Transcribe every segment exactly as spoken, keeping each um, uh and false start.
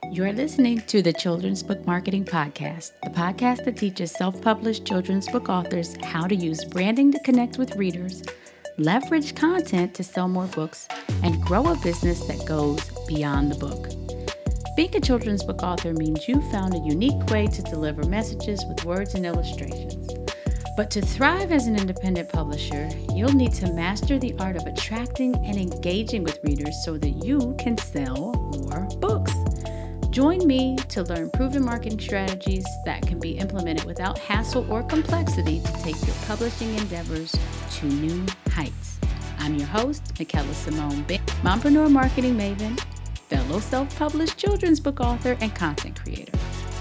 You're listening to the Children's Book Marketing Podcast, the podcast that teaches self-published children's book authors how to use branding to connect with readers, leverage content to sell more books, and grow a business that goes beyond the book. Being a children's book author means you found a unique way to deliver messages with words and illustrations. But to thrive as an independent publisher, you'll need to master the art of attracting and engaging with readers so that you can sell more books. Join me to learn proven marketing strategies that can be implemented without hassle or complexity to take your publishing endeavors to new heights. I'm your host, Michaela Simone Bing, mompreneur marketing maven, fellow self-published children's book author, and content creator.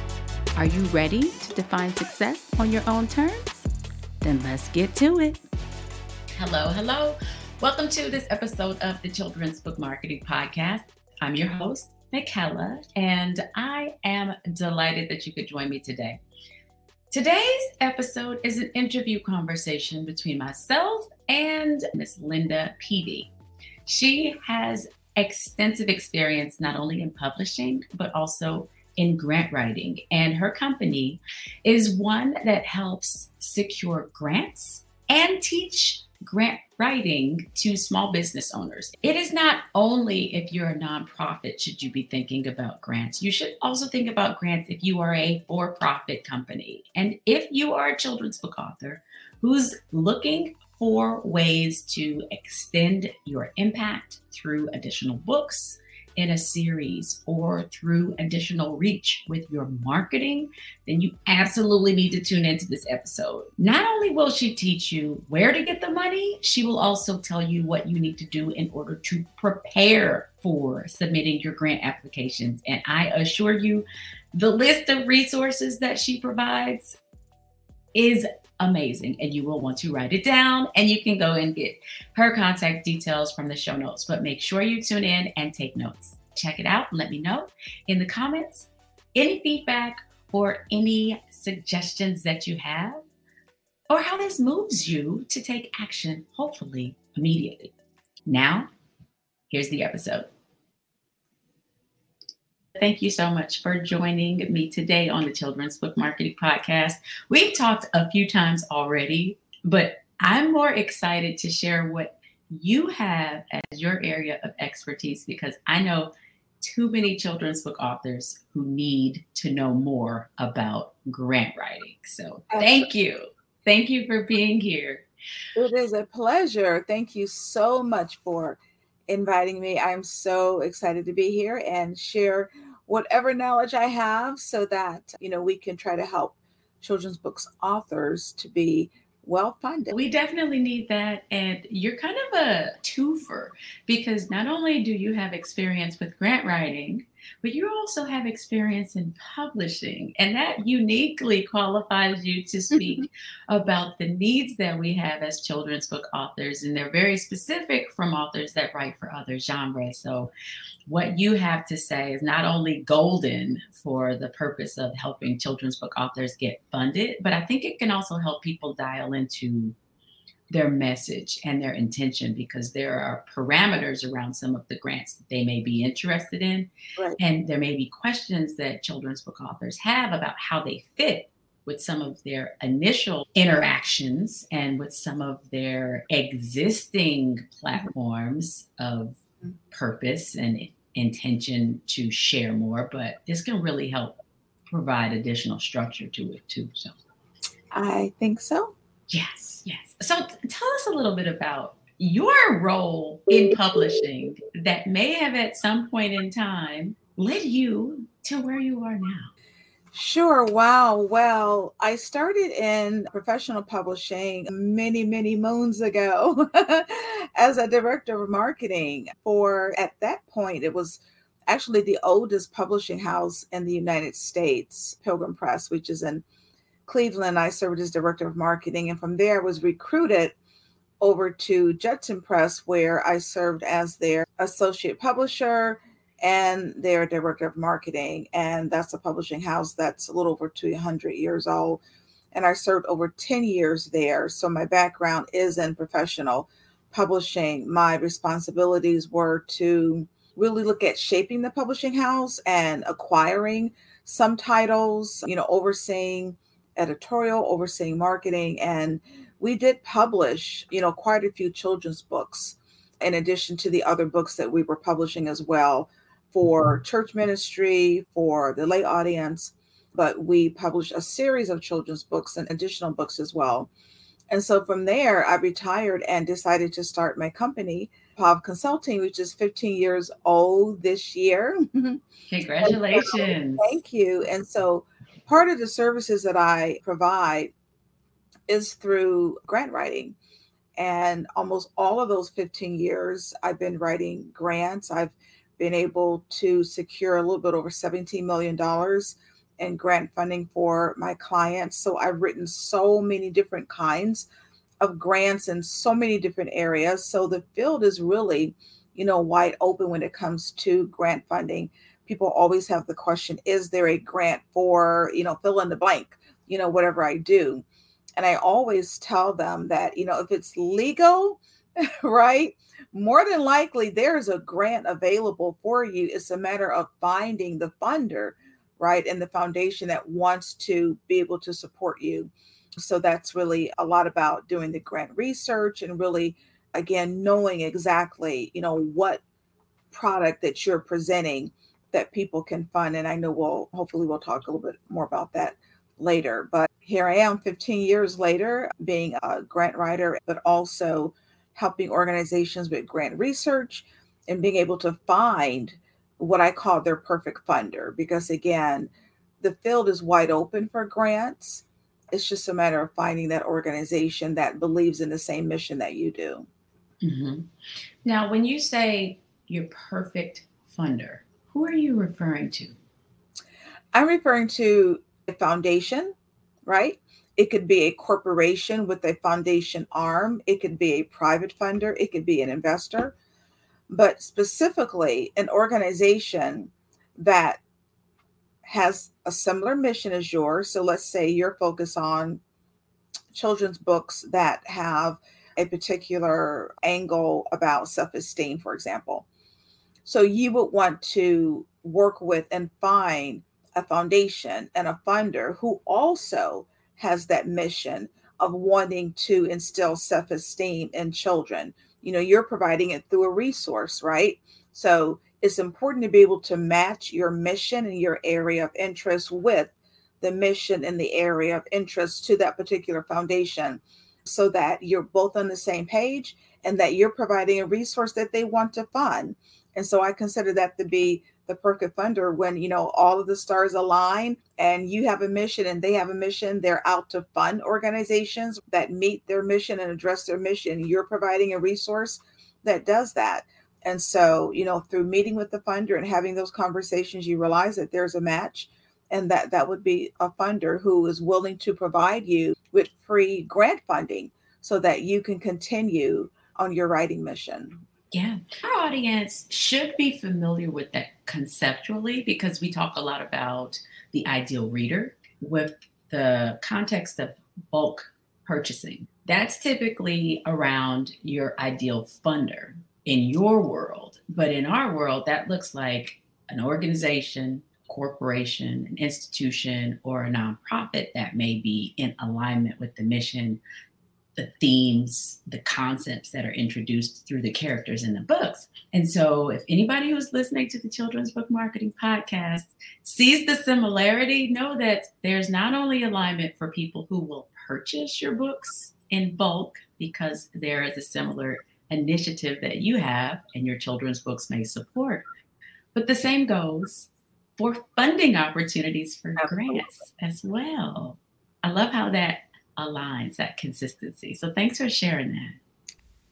Are you ready to define success on your own terms? Then let's get to it. Hello, hello. Welcome to this episode of the Children's Book Marketing Podcast. I'm your host, Michaela, and I am delighted that you could join me today. Today's episode is an interview conversation between myself and Miss Linda Peavy. She has extensive experience not only in publishing, but also in grant writing. And her company is one that helps secure grants and teach grant writing to small business owners. It is not only if you're a nonprofit should you be thinking about grants. You should also think about grants if you are a for-profit company. And if you are a children's book author who's looking for ways to extend your impact through additional books in a series or through additional reach with your marketing, then you absolutely need to tune into this episode. Not only will she teach you where to get the money, she will also tell you what you need to do in order to prepare for submitting your grant applications. And I assure you, the list of resources that she provides is amazing, and you will want to write it down, and you can go and get her contact details from the show notes. But make sure you tune in and take notes. Check it out and let me know in the comments any feedback or any suggestions that you have, or how this moves you to take action, hopefully immediately. Now, here's the episode. Thank you so much for joining me today on the Children's Book Marketing Podcast. We've talked a few times already, but I'm more excited to share what you have as your area of expertise, because I know too many children's book authors who need to know more about grant writing. So thank you. Thank you for being here. It is a pleasure. Thank you so much for inviting me. I'm so excited to be here and share whatever knowledge I have so that, you know, we can try to help children's books authors to be well funded. We definitely need that. And you're kind of a twofer, because not only do you have experience with grant writing, but you also have experience in publishing. And that uniquely qualifies you to speak about the needs that we have as children's book authors. And they're very specific from authors that write for other genres. So what you have to say is not only golden for the purpose of helping children's book authors get funded, but I think it can also help people dial into their message and their intention, because there are parameters around some of the grants that they may be interested in. Right. And there may be questions that children's book authors have about how they fit with some of their initial interactions and with some of their existing platforms of purpose and intention to share more. But this can really help provide additional structure to it too. So I think so. Yes, yes. So t- tell us a little bit about your role in publishing that may have at some point in time led you to where you are now. Sure. Wow. Well, I started in professional publishing many, many moons ago as a director of marketing for, at that point, it was actually the oldest publishing house in the United States, Pilgrim Press, which is in Cleveland. I served as director of marketing, and from there I was recruited over to Judson Press, where I served as their associate publisher and their director of marketing. And that's a publishing house that's a little over two hundred years old. And I served over ten years there. So my background is in professional publishing. My responsibilities were to really look at shaping the publishing house and acquiring some titles, you know, overseeing editorial, overseeing marketing. And we did publish, you know, quite a few children's books in addition to the other books that we were publishing as well for church ministry, for the lay audience. But we published a series of children's books and additional books as well. And so from there, I retired and decided to start my company, P O V Consulting, which is fifteen years old this year. Congratulations. Thank you. And so part of the services that I provide is through grant writing. And almost all of those fifteen years, I've been writing grants. I've been able to secure a little bit over seventeen million dollars in grant funding for my clients. So I've written so many different kinds of grants in so many different areas. So the field is really, you know, wide open when it comes to grant funding. People always have the question, is there a grant for, you know, fill in the blank, you know, whatever I do. And I always tell them that, you know, if it's legal, right, more than likely there's a grant available for you. It's a matter of finding the funder, right, and the foundation that wants to be able to support you. So that's really a lot about doing the grant research and really, again, knowing exactly, you know, what product that you're presenting that people can fund. And I know we'll, hopefully we'll talk a little bit more about that later. But here I am fifteen years later, being a grant writer, but also helping organizations with grant research and being able to find what I call their perfect funder. Because again, the field is wide open for grants. It's just a matter of finding that organization that believes in the same mission that you do. Mm-hmm. Now, when you say your perfect funder, who are you referring to? I'm referring to a foundation, right? It could be a corporation with a foundation arm. It could be a private funder. It could be an investor. But specifically, an organization that has a similar mission as yours. So let's say you're focused on children's books that have a particular angle about self-esteem, for example. So you would want to work with and find a foundation and a funder who also has that mission of wanting to instill self-esteem in children. You know, you're providing it through a resource, right? So it's important to be able to match your mission and your area of interest with the mission and the area of interest to that particular foundation so that you're both on the same page and that you're providing a resource that they want to fund. And so I consider that to be the perfect funder when, you know, all of the stars align and you have a mission and they have a mission. They're out to fund organizations that meet their mission and address their mission. You're providing a resource that does that. And so, you know, through meeting with the funder and having those conversations, you realize that there's a match and that that would be a funder who is willing to provide you with free grant funding so that you can continue on your writing mission. Yeah, our audience should be familiar with that conceptually because we talk a lot about the ideal reader with the context of bulk purchasing. That's typically around your ideal funder in your world. But in our world, that looks like an organization, corporation, an institution, or a nonprofit that may be in alignment with the mission, the themes, the concepts that are introduced through the characters in the books. And so if anybody who's listening to the Children's Book Marketing Podcast sees the similarity, know that there's not only alignment for people who will purchase your books in bulk because there is a similar initiative that you have and your children's books may support, but the same goes for funding opportunities for grants as well. I love how that aligns, that consistency. So thanks for sharing that.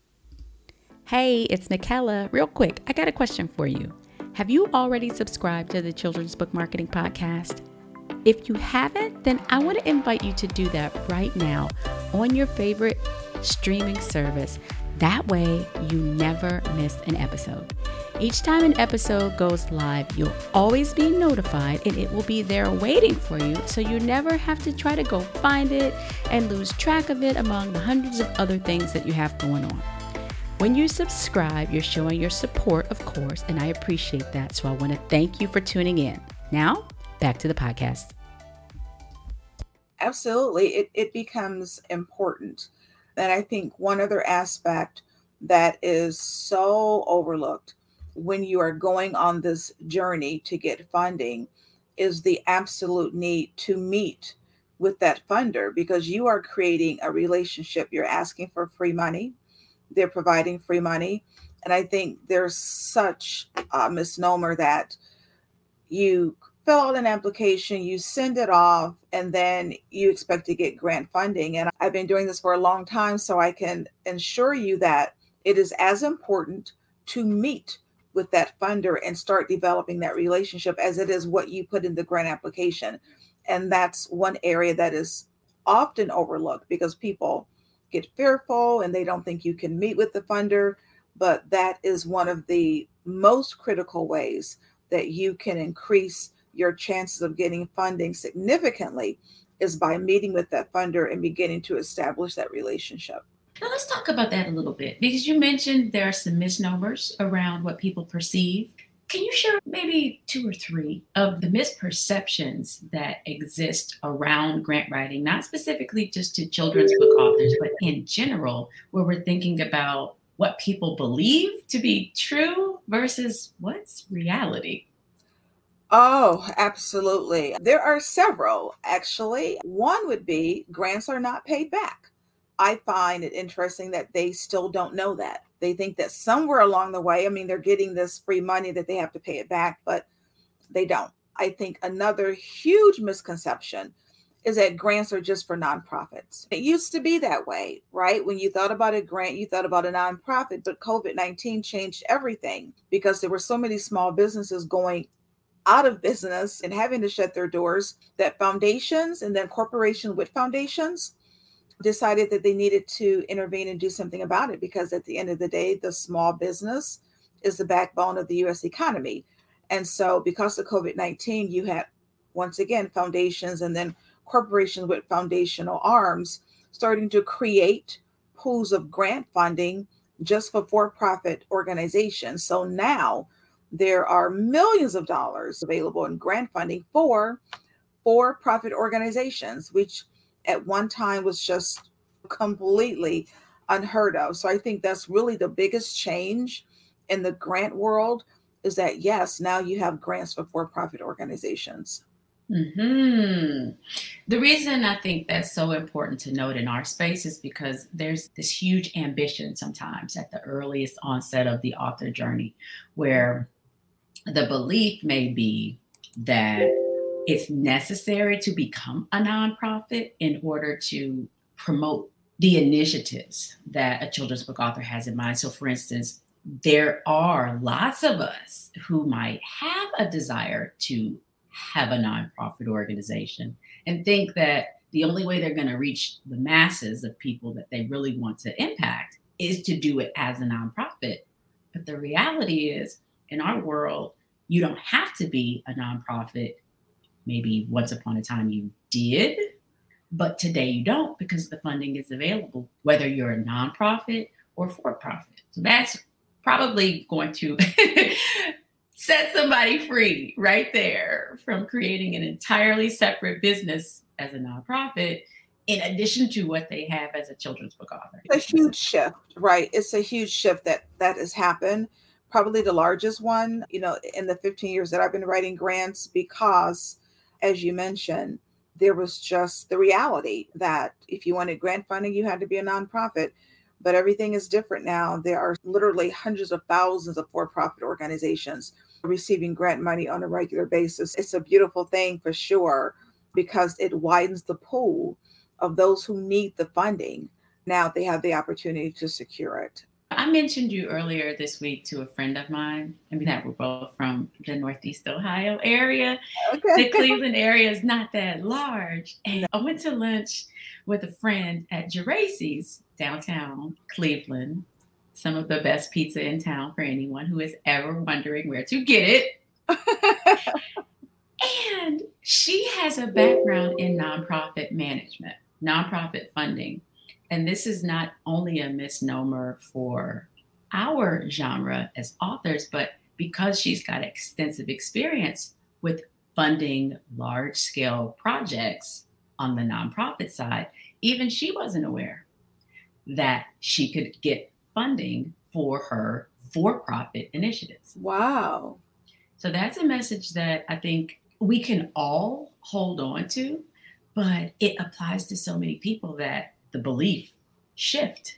Hey, it's Nikela. Real quick, I got a question for you. Have you already subscribed to the Children's Book Marketing Podcast? If you haven't, then I want to invite you to do that right now on your favorite streaming service. That way, you never miss an episode. Each time an episode goes live, you'll always be notified and it will be there waiting for you, so you never have to try to go find it and lose track of it among the hundreds of other things that you have going on. When you subscribe, you're showing your support, of course, and I appreciate that. So I want to thank you for tuning in. Now, back to the podcast. Absolutely. It, it becomes important. And I think one other aspect that is so overlooked when you are going on this journey to get funding is the absolute need to meet with that funder, because you are creating a relationship. You're asking for free money. They're providing free money. And I think there's such a misnomer that you fill out an application, you send it off, and then you expect to get grant funding. And I've been doing this for a long time, so I can assure you that it is as important to meet with that funder and start developing that relationship as it is what you put in the grant application. And that's one area that is often overlooked because people get fearful and they don't think you can meet with the funder. But that is one of the most critical ways that you can increase your chances of getting funding significantly is by meeting with that funder and beginning to establish that relationship. Now let's talk about that a little bit, because you mentioned there are some misnomers around what people perceive. Can you share maybe two or three of the misperceptions that exist around grant writing, not specifically just to children's book authors, but in general, where we're thinking about what people believe to be true versus what's reality? Oh, absolutely. There are several, actually. One would be grants are not paid back. I find it interesting that they still don't know that. They think that somewhere along the way, I mean, they're getting this free money that they have to pay it back, but they don't. I think another huge misconception is that grants are just for nonprofits. It used to be that way, right? When you thought about a grant, you thought about a nonprofit, but COVID nineteen changed everything because there were so many small businesses going out of business and having to shut their doors that foundations and then corporations with foundations decided that they needed to intervene and do something about it, because at the end of the day, the small business is the backbone of the U S economy. And so because of COVID nineteen, you had, once again, foundations and then corporations with foundational arms starting to create pools of grant funding just for for-profit organizations. So now there are millions of dollars available in grant funding for for-profit organizations, which at one time was just completely unheard of. So I think that's really the biggest change in the grant world, is that, yes, now you have grants for for-profit organizations. Mm-hmm. The reason I think that's so important to note in our space is because there's this huge ambition sometimes at the earliest onset of the author journey, where the belief may be that it's necessary to become a nonprofit in order to promote the initiatives that a children's book author has in mind. So, for instance, there are lots of us who might have a desire to have a nonprofit organization and think that the only way they're going to reach the masses of people that they really want to impact is to do it as a nonprofit. But the reality is, in our world, you don't have to be a nonprofit. Maybe once upon a time you did, but today you don't, because the funding is available, whether you're a nonprofit or for-profit. So that's probably going to set somebody free right there from creating an entirely separate business as a nonprofit, in addition to what they have as a children's book author. It's a huge shift, right? It's a huge shift that that has happened. Probably the largest one, you know, in the fifteen years that I've been writing grants, because as you mentioned, there was just the reality that if you wanted grant funding, you had to be a nonprofit. But everything is different now. There are literally hundreds of thousands of for-profit organizations receiving grant money on a regular basis. It's a beautiful thing for sure, because it widens the pool of those who need the funding. Now they have the opportunity to secure it. I mentioned you earlier this week to a friend of mine, I mean, that we're both from the Northeast Ohio area. Okay. The Cleveland area is not that large. And I went to lunch with a friend at Geraci's downtown Cleveland, some of the best pizza in town for anyone who is ever wondering where to get it. And she has a background in nonprofit management, nonprofit funding. And this is not only a misnomer for our genre as authors, but because she's got extensive experience with funding large scale projects on the nonprofit side, even she wasn't aware that she could get funding for her for profit initiatives. Wow. So that's a message that I think we can all hold on to, but it applies to so many people that the belief shift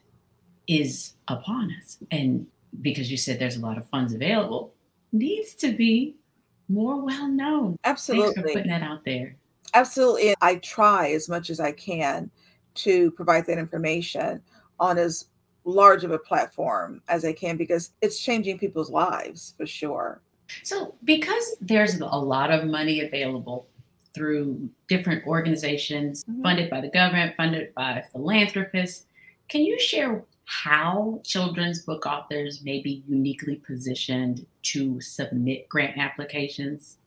is upon us. And because you said there's a lot of funds available, needs to be more well known. Thanks for Absolutely. putting that out there. Absolutely. I try as much as I can to provide that information on as large of a platform as I can because it's changing people's lives for sure. So, because there's a lot of money available through different organizations Mhm. funded by the government, funded by philanthropists, can you share how children's book authors may be uniquely positioned to submit grant applications?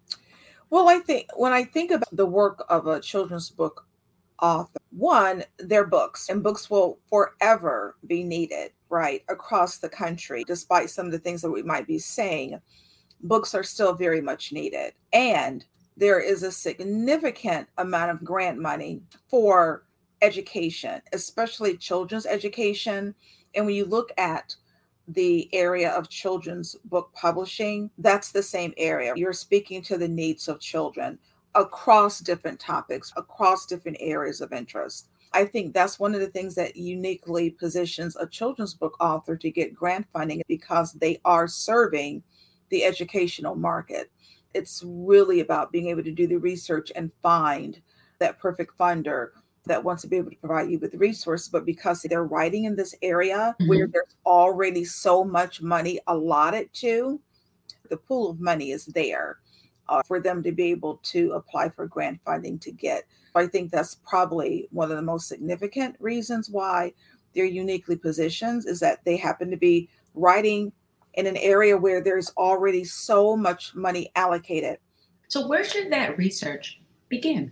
Well, I think when I think about the work of a children's book author, one, their books, and books will forever be needed, right, across the country, despite some of the things that we might be saying. Books are still very much needed. And there is a significant amount of grant money for education, especially children's education. And when you look at the area of children's book publishing, that's the same area. You're speaking to the needs of children across different topics, across different areas of interest. I think that's one of the things that uniquely positions a children's book author to get grant funding because they are serving the educational market. It's really about being able to do the research and find that perfect funder that wants to be able to provide you with resources, but because they're writing in this area mm-hmm. where there's already so much money allotted to, the pool of money is there uh, for them to be able to apply for grant funding to get. I think that's probably one of the most significant reasons why they're uniquely positioned is that they happen to be writing in an area where there's already so much money allocated. So where should that research begin?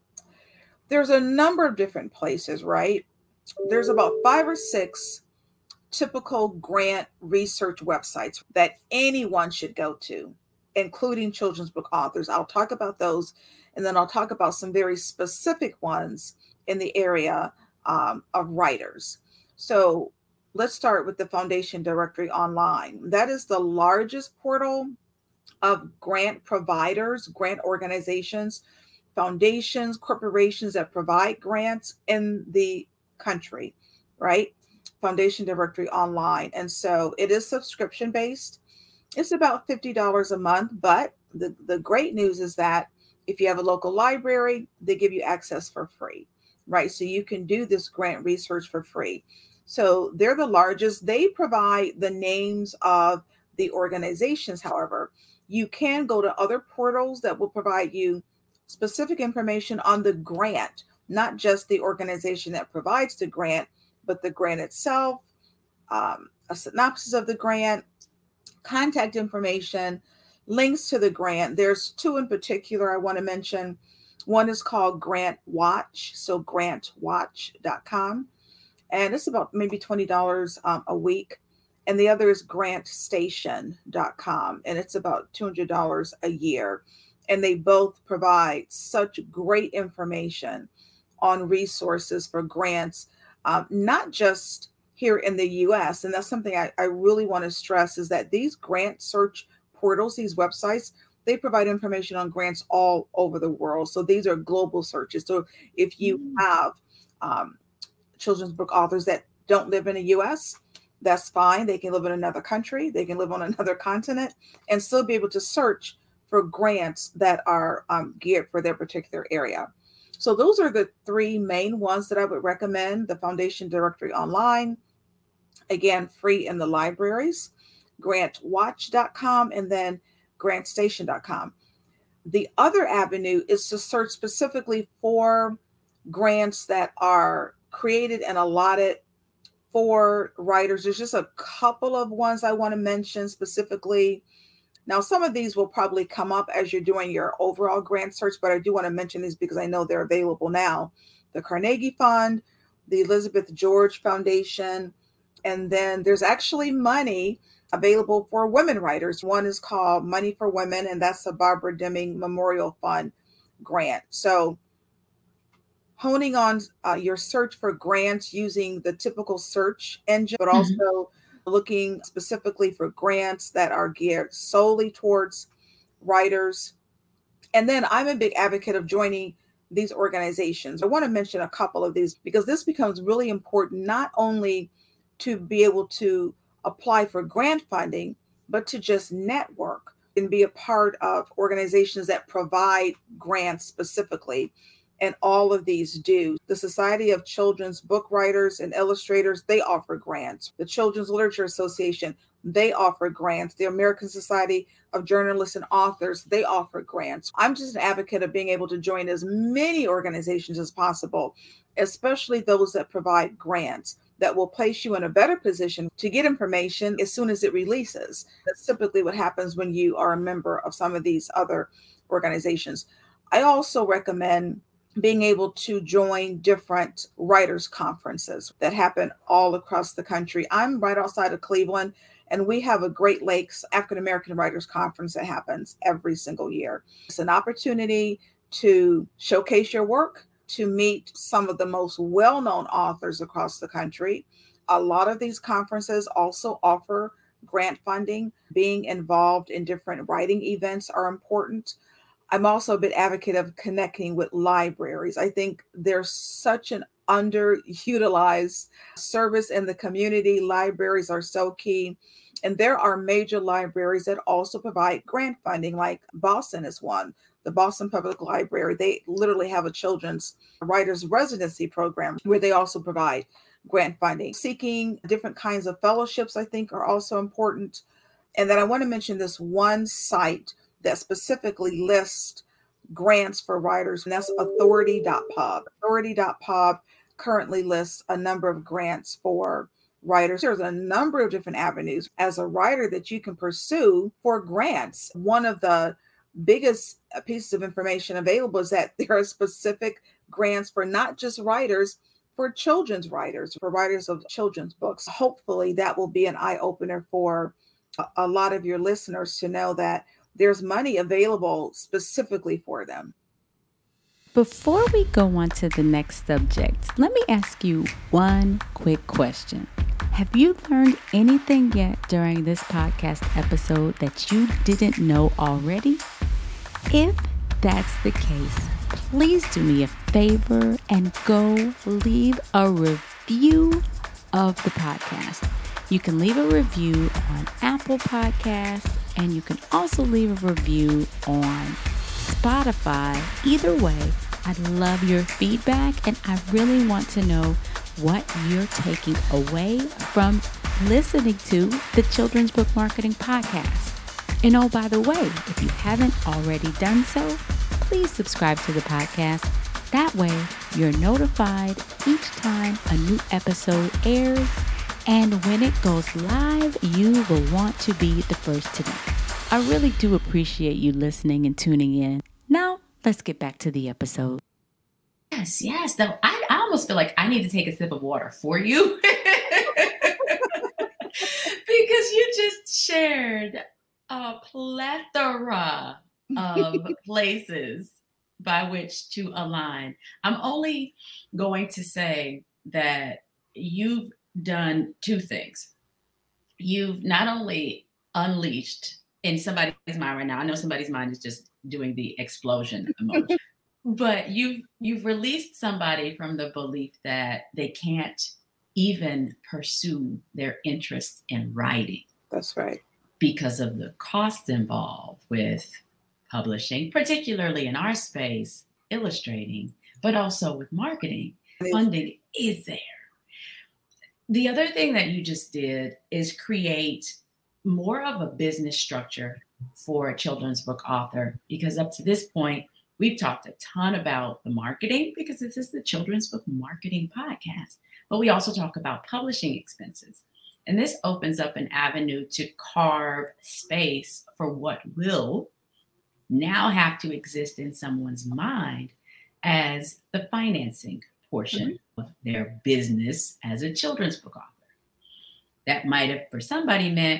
There's a number of different places, right? There's about five or six typical grant research websites that anyone should go to, including children's book authors. I'll talk about those, and then I'll talk about some very specific ones in the area um, of writers. So let's start with the Foundation Directory Online. That is the largest portal of grant providers, grant organizations, foundations, corporations that provide grants in the country, right? Foundation Directory Online. And so it is subscription based. It's about fifty dollars a month, but the, the great news is that if you have a local library, they give you access for free, right? So you can do this grant research for free. So they're the largest. They provide the names of the organizations. However, you can go to other portals that will provide you specific information on the grant, not just the organization that provides the grant, but the grant itself, um, a synopsis of the grant, contact information, links to the grant. There's two in particular I want to mention. One is called Grant Watch, so grant watch dot com. And it's about maybe twenty dollars um, a week. And the other is grant station dot com, and it's about two hundred dollars a year. And they both provide such great information on resources for grants, um, not just here in the U S. And that's something I, I really want to stress is that these grant search portals, these websites, they provide information on grants all over the world. So these are global searches. So if you have um, children's book authors that don't live in the U S, that's fine. They can live in another country. They can live on another continent and still be able to search for grants that are um, geared for their particular area. So those are the three main ones that I would recommend. The Foundation Directory Online, again, free in the libraries, grant watch dot com, and then grant station dot com. The other avenue is to search specifically for grants that are created and allotted for writers. There's just a couple of ones I want to mention specifically. Now, some of these will probably come up as you're doing your overall grant search, but I do want to mention these because I know they're available now. The Carnegie Fund, the Elizabeth George Foundation, And then there's actually money available for women writers. One is called Money for Women, and that's a Barbara Deming Memorial Fund grant. So honing on uh, your search for grants using the typical search engine, but also mm-hmm. looking specifically for grants that are geared solely towards writers. And then I'm a big advocate of joining these organizations. I want to mention a couple of these because this becomes really important, not only to be able to apply for grant funding, but to just network and be a part of organizations that provide grants specifically. And all of these do. The Society of Children's Book Writers and Illustrators, they offer grants. The Children's Literature Association, they offer grants. The American Society of Journalists and Authors, they offer grants. I'm just an advocate of being able to join as many organizations as possible, especially those that provide grants that will place you in a better position to get information as soon as it releases. That's typically what happens when you are a member of some of these other organizations. I also recommend being able to join different writers' conferences that happen all across the country. I'm right outside of Cleveland, and we have a Great Lakes African American Writers Conference that happens every single year. It's an opportunity to showcase your work, to meet some of the most well-known authors across the country. A lot of these conferences also offer grant funding. Being involved in different writing events are important. I'm also a big advocate of connecting with libraries. I think there's such an underutilized service in the community. Libraries are so key. And there are major libraries that also provide grant funding, like Boston is one. The Boston Public Library, they literally have a children's writers residency program where they also provide grant funding. Seeking different kinds of fellowships, I think, are also important. And then I want to mention this one site that specifically lists grants for writers, and that's authority dot pub. authority dot pub currently lists a number of grants for writers. There's a number of different avenues as a writer that you can pursue for grants. One of the biggest pieces of information available is that there are specific grants for not just writers, for children's writers, for writers of children's books. Hopefully that will be an eye-opener for a, a lot of your listeners to know that there's money available specifically for them. Before we go on to the next subject, let me ask you one quick question. Have you learned anything yet during this podcast episode that you didn't know already? If that's the case, please do me a favor and go leave a review of the podcast. You can leave a review on Apple Podcasts, and you can also leave a review on Spotify. Either way, I'd love your feedback, and I really want to know what you're taking away from listening to the Children's Book Marketing Podcast. And oh, by the way, if you haven't already done so, please subscribe to the podcast. That way, you're notified each time a new episode airs. And when it goes live, you will want to be the first to know. I really do appreciate you listening and tuning in. Now, let's get back to the episode. Yes, yes. Though I, I almost feel like I need to take a sip of water for you. Because you just shared a plethora of places by which to align. I'm only going to say that you've done two things. You've not only unleashed in somebody's mind right now, I know somebody's mind is just doing the explosion emoji, but you've you've released somebody from the belief that they can't even pursue their interests in writing. That's right. Because of the costs involved with publishing, particularly in our space, illustrating, but also with marketing. Funding is there. The other thing that you just did is create more of a business structure for a children's book author, because up to this point, we've talked a ton about the marketing because this is the Children's Book Marketing Podcast, but we also talk about publishing expenses. And this opens up an avenue to carve space for what will now have to exist in someone's mind as the financing portion mm-hmm. of their business as a children's book author. That might have, for somebody, meant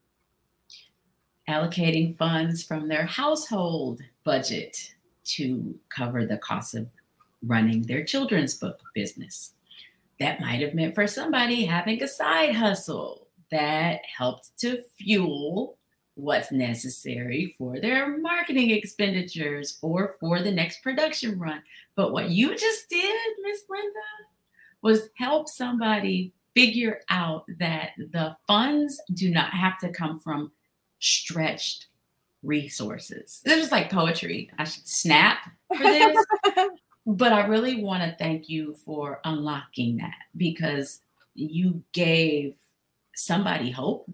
allocating funds from their household budget to cover the cost of running their children's book business. That might have meant for somebody having a side hustle that helped to fuel what's necessary for their marketing expenditures or for the next production run. But what you just did, Miss Linda, was help somebody figure out that the funds do not have to come from stretched resources. This was like poetry. I should snap for this. But I really want to thank you for unlocking that, because you gave somebody hope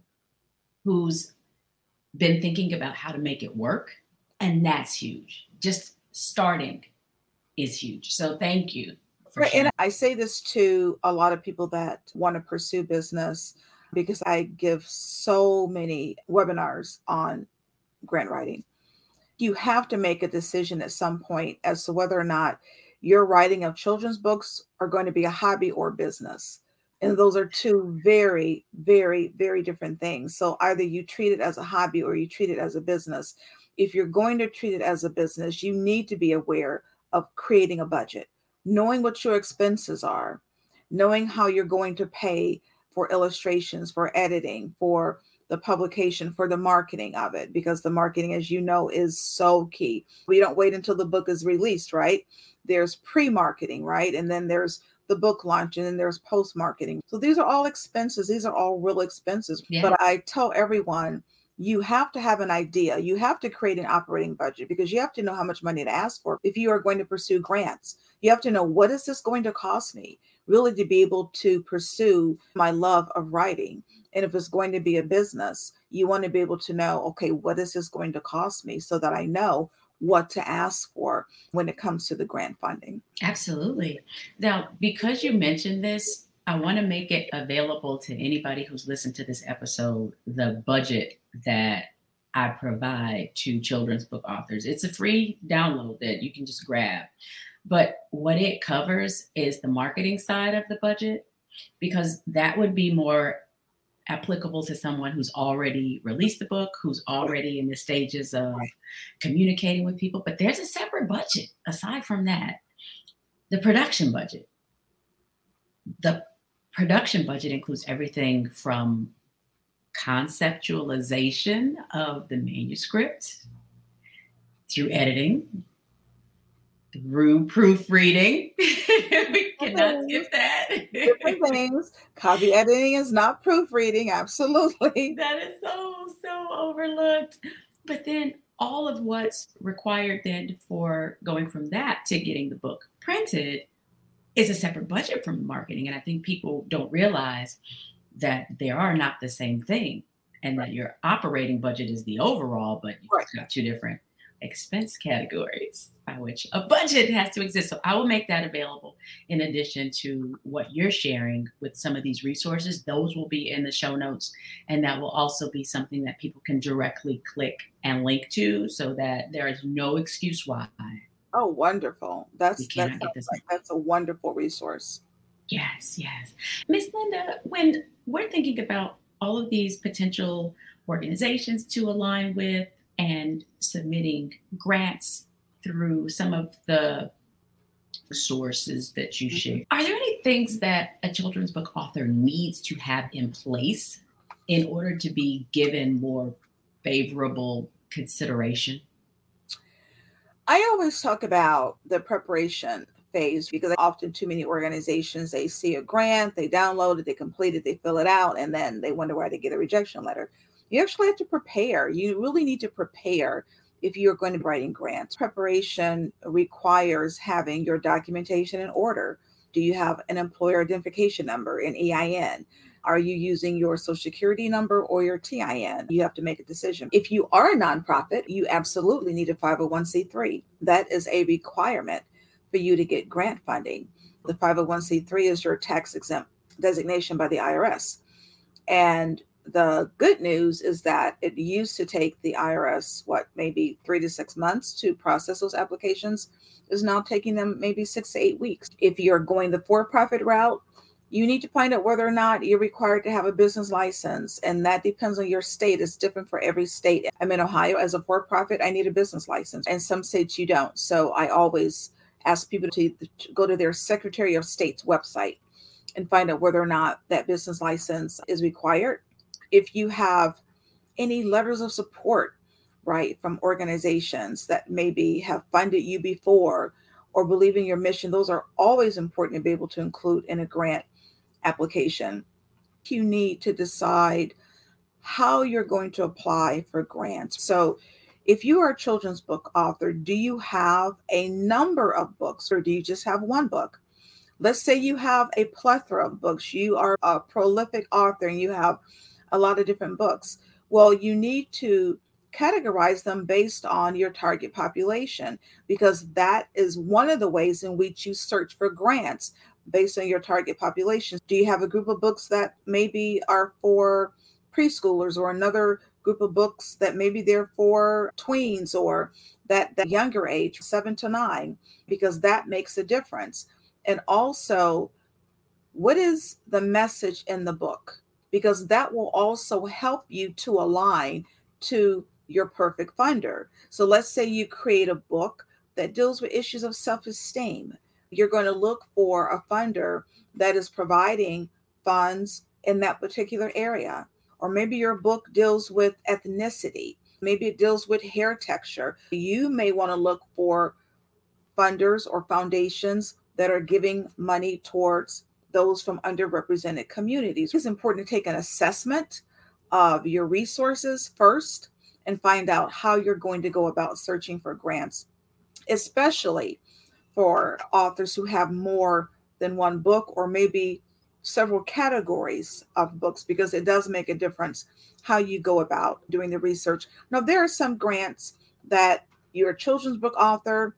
who's been thinking about how to make it work. And that's huge. Just starting is huge. So thank you. Right. Sure. And I say this to a lot of people that want to pursue business, because I give so many webinars on grant writing. You have to make a decision at some point as to whether or not your writing of children's books are going to be a hobby or business. And those are two very, very, very different things. So either you treat it as a hobby or you treat it as a business. If you're going to treat it as a business, you need to be aware of creating a budget, knowing what your expenses are, knowing how you're going to pay for illustrations, for editing, for the publication, for the marketing of it, because the marketing, as you know, is so key. We don't wait until the book is released, right? There's pre-marketing, right? And then there's the book launch, and then there's post-marketing. So these are all expenses. These are all real expenses. Yeah. But I tell everyone, you have to have an idea. You have to create an operating budget, because you have to know how much money to ask for. If you are going to pursue grants, you have to know, what is this going to cost me, really, to be able to pursue my love of writing. And if it's going to be a business, you want to be able to know, okay, what is this going to cost me, so that I know what to ask for when it comes to the grant funding. Absolutely. Now, because you mentioned this, I want to make it available to anybody who's listened to this episode, the budget that I provide to children's book authors. It's a free download that you can just grab. But what it covers is the marketing side of the budget, because that would be more applicable to someone who's already released the book, who's already in the stages of communicating with people. But there's a separate budget aside from that, the production budget. The production budget includes everything from conceptualization of the manuscript, through editing, through proofreading. We cannot skip that. Different things. Copy editing is not proofreading. Absolutely. That is so, so overlooked. But then all of what's required then for going from that to getting the book printed is a separate budget from marketing. And I think people don't realize that they are not the same thing, and that your operating budget is the overall, but you've right. got two different expense categories by which a budget has to exist. So I will make that available in addition to what you're sharing with some of these resources. Those will be in the show notes, and that will also be something that people can directly click and link to, so that there is no excuse why. Oh, wonderful. That's that's, like, that's a wonderful resource. Yes, yes. Miss Linda, when we're thinking about all of these potential organizations to align with and submitting grants through some of the sources that you share, mm-hmm. are there any things that a children's book author needs to have in place in order to be given more favorable consideration? I always talk about the preparation phase, because often too many organizations, they see a grant, they download it, they complete it, they fill it out, and then they wonder why they get a rejection letter. You actually have to prepare. You really need to prepare if you're going to be writing grants. Preparation requires having your documentation in order. Do you have an employer identification number, an E I N? Are you using your social security number or your T I N? You have to make a decision. If you are a nonprofit, you absolutely need a five oh one c three. That is a requirement for you to get grant funding. The five oh one c three is your tax exempt designation by the I R S. And the good news is that it used to take the I R S, what, maybe three to six months to process those applications, is now taking them maybe six to eight weeks. If you're going the for-profit route, You need to find out whether or not you're required to have a business license. And that depends on your state. It's different for every state. I'm in Ohio as a for-profit. I need a business license. And some states you don't. So I always ask people to, to go to their Secretary of State's website and find out whether or not that business license is required. If you have any letters of support, right, from organizations that maybe have funded you before or believe in your mission, those are always important to be able to include in a grant application. You need to decide how you're going to apply for grants. So if you are a children's book author, do you have a number of books or do you just have one book? Let's say you have a plethora of books. You are a prolific author and you have a lot of different books. Well, you need to categorize them based on your target population, because that is one of the ways in which you search for grants based on your target population. Do you have a group of books that maybe are for preschoolers, or another group of books that maybe they're for tweens or that, that younger age, seven to nine, because that makes a difference. And also, what is the message in the book? Because that will also help you to align to your perfect funder. So let's say you create a book that deals with issues of self-esteem. You're going to look for a funder that is providing funds in that particular area. Or maybe your book deals with ethnicity. Maybe it deals with hair texture. You may want to look for funders or foundations that are giving money towards those from underrepresented communities. It's important to take an assessment of your resources first and find out how you're going to go about searching for grants, especially for authors who have more than one book or maybe several categories of books, because it does make a difference how you go about doing the research. Now, there are some grants that you're a children's book author,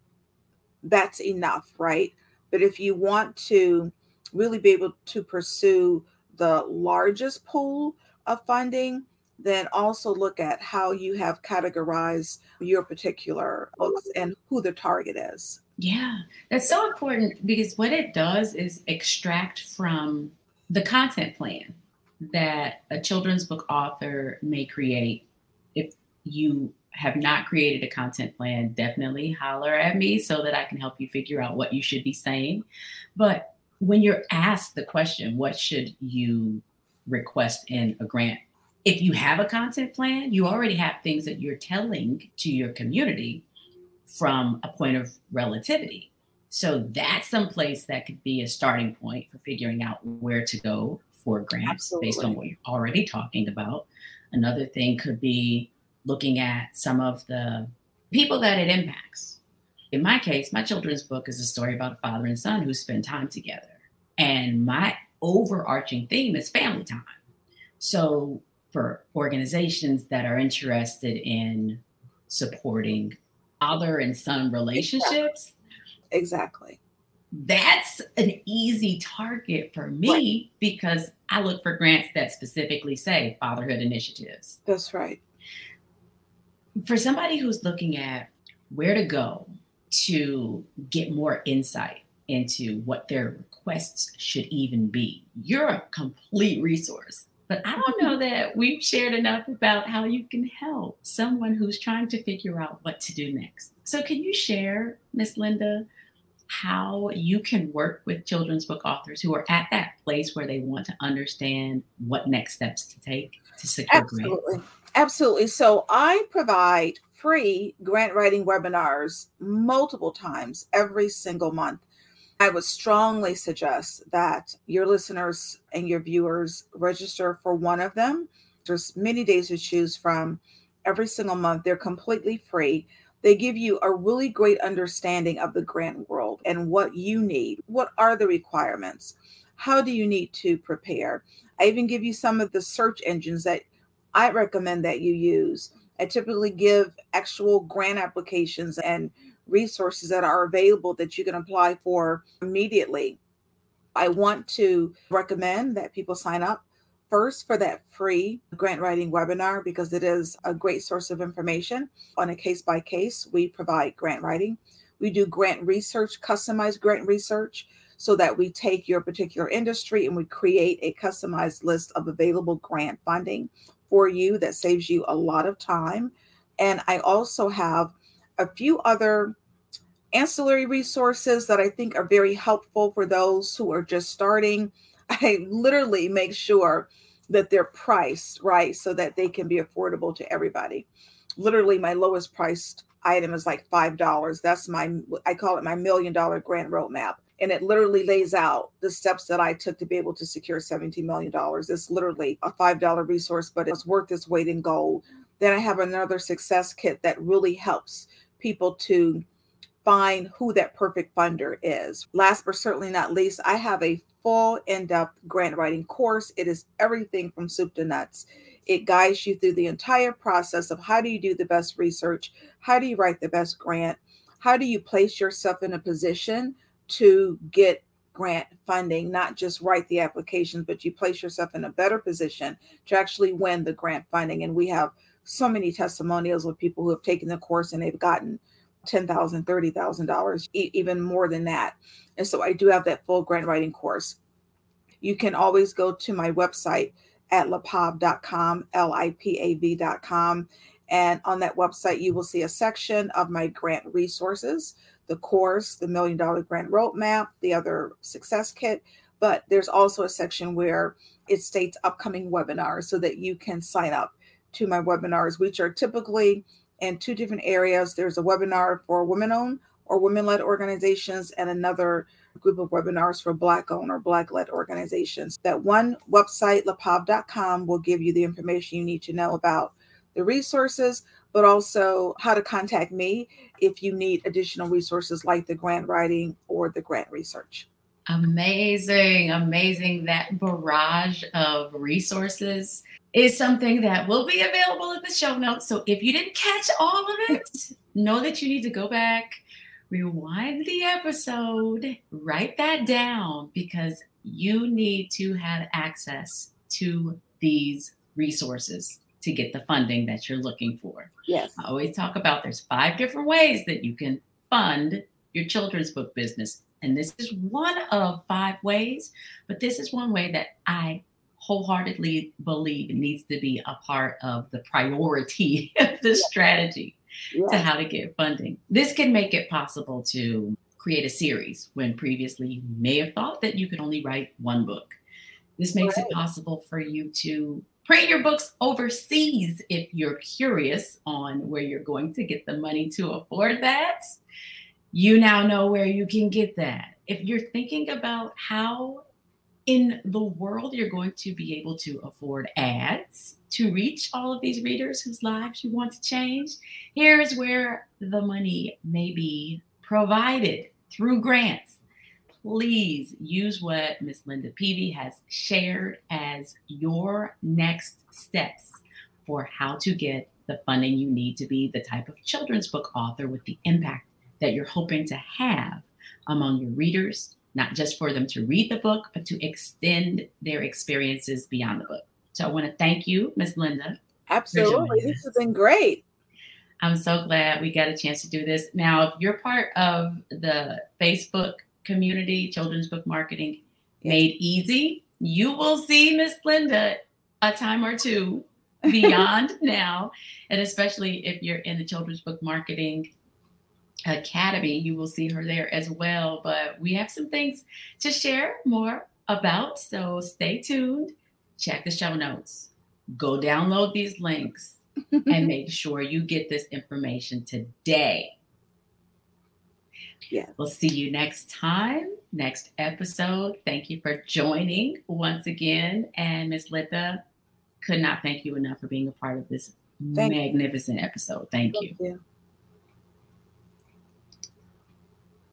that's enough, right? But if you want to really be able to pursue the largest pool of funding, then also look at how you have categorized your particular books and who the target is. Yeah, that's so important, because what it does is extract from the content plan that a children's book author may create. If you have not created a content plan, definitely holler at me so that I can help you figure out what you should be saying. But when you're asked the question, what should you request in a grant? If you have a content plan, you already have things that you're telling to your community from a point of relativity. So that's some place that could be a starting point for figuring out where to go for grants. Absolutely. Based on what you're already talking about. Another thing could be looking at some of the people that it impacts. In my case, my children's book is a story about a father and son who spend time together. And my overarching theme is family time. So for organizations that are interested in supporting father and son relationships. Exactly. That's an easy target for me, right, because I look for grants that specifically say fatherhood initiatives. That's right. For somebody who's looking at where to go to get more insight into what their requests should even be, you're a complete resource. But I don't know that we've shared enough about how you can help someone who's trying to figure out what to do next. So can you share, Miss Linda, how you can work with children's book authors who are at that place where they want to understand what next steps to take to secure Absolutely. grants? Absolutely. So I provide free grant writing webinars multiple times every single month. I would strongly suggest that your listeners and your viewers register for one of them. There's many days to choose from every single month. They're completely free. They give you a really great understanding of the grant world and what you need. What are the requirements? How do you need to prepare? I even give you some of the search engines that I recommend that you use. I typically give actual grant applications and resources that are available that you can apply for immediately. I want to recommend that people sign up first for that free grant writing webinar, because it is a great source of information. On a case by case, we provide grant writing. We do grant research, customized grant research. so that we take your particular industry and we create a customized list of available grant funding for you that saves you a lot of time. And I also have a few other ancillary resources that I think are very helpful for those who are just starting. I literally make sure that they're priced right so that they can be affordable to everybody. Literally, my lowest priced item is like five dollars. That's my, I call it my million dollar grant roadmap. And it literally lays out the steps that I took to be able to secure seventeen million dollars. It's literally a five dollar resource, but it's worth its weight in gold. Then I have another success kit that really helps people to find who that perfect funder is. Last but certainly not least, I have a full in-depth grant writing course. It is everything from soup to nuts. It guides you through the entire process of how do you do the best research? How do you write the best grant? How do you place yourself in a position to get grant funding, not just write the applications, but you place yourself in a better position to actually win the grant funding. And we have so many testimonials of people who have taken the course and they've gotten ten thousand dollars, thirty thousand dollars, e- even more than that. And so I do have that full grant writing course. You can always go to my website at lapav dot com, L I P A V dot com. And on that website, you will see a section of my grant resources, the course, the Million Dollar Grant Roadmap, the other success kit. But there's also a section where it states upcoming webinars so that you can sign up to my webinars, which are typically in two different areas. There's a webinar for women-owned or women-led organizations and another group of webinars for Black-owned or Black-led organizations. That one website, lapav dot com, will give you the information you need to know about the resources, but also how to contact me if you need additional resources like the grant writing or the grant research. Amazing, amazing. That barrage of resources is something that will be available in the show notes. So if you didn't catch all of it, know that you need to go back, rewind the episode, write that down, because you need to have access to these resources to get the funding that you're looking for. Yes. I always talk about there's five different ways that you can fund your children's book business. And this is one of five ways, but this is one way that I wholeheartedly believe it needs to be a part of the priority of the strategy Yes. to how to get funding. This can make it possible to create a series when previously you may have thought that you could only write one book. This makes Right. it possible for you to print your books overseas if you're curious on where you're going to get the money to afford that. You now know where you can get that. If you're thinking about how in the world you're going to be able to afford ads to reach all of these readers whose lives you want to change, here's where the money may be provided through grants. Please use what Miss Linda Peavy has shared as your next steps for how to get the funding you need to be the type of children's book author with the impact that you're hoping to have among your readers, not just for them to read the book, but to extend their experiences beyond the book. So I want to thank you, Miss Linda. Absolutely. This has been great. I'm so glad we got a chance to do this. Now, if you're part of the Facebook community, Children's Book Marketing Made Easy, you will see Miss Linda a time or two beyond now. And especially if you're in the Children's Book Marketing Academy, you will see her there as well. But we have some things to share more about. So stay tuned. Check the show notes. Go download these links and make sure you get this information today. Yeah. We'll see you next time, next episode. Thank you for joining once again. And Miss Linda, could not thank you enough for being a part of this Thank magnificent episode. Thank you. Thank you.